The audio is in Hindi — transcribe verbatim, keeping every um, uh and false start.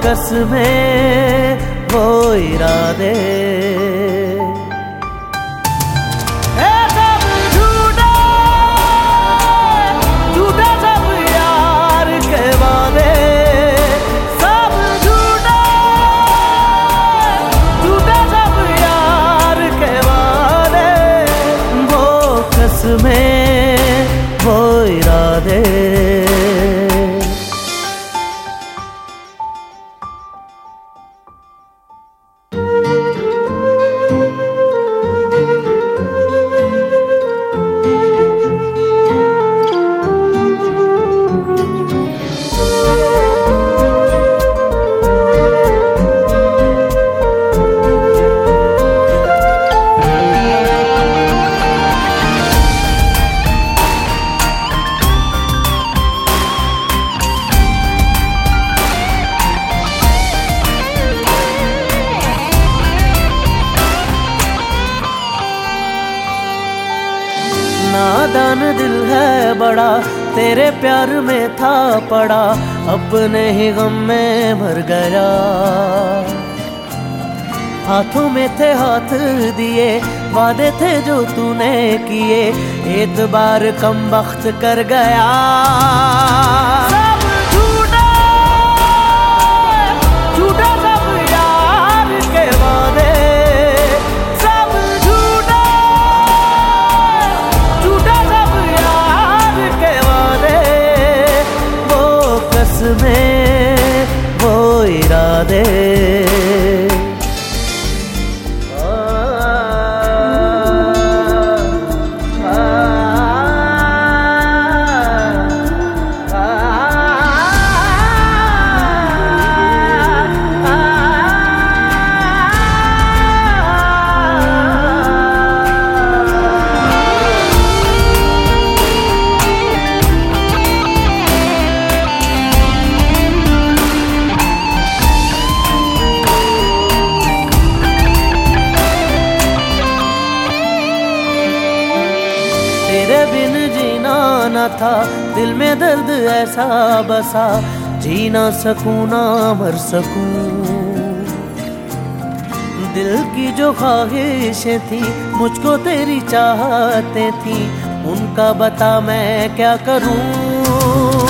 कसमें वो इरादे में वो इरादे नादान दिल है बड़ा तेरे प्यार में था पड़ा, अपने ही गम में मर गया। हाथों में थे हाथ दिए, वादे थे जो तूने किए, एतबार कम वक्त कर गया। में वो इरादे तेरे बिन जीना न था, दिल में दर्द ऐसा बसा, जी ना सकूं ना मर सकूं। दिल की जो ख्वाहिशें थी, मुझको तेरी चाहते थी, उनका बता मैं क्या करूं।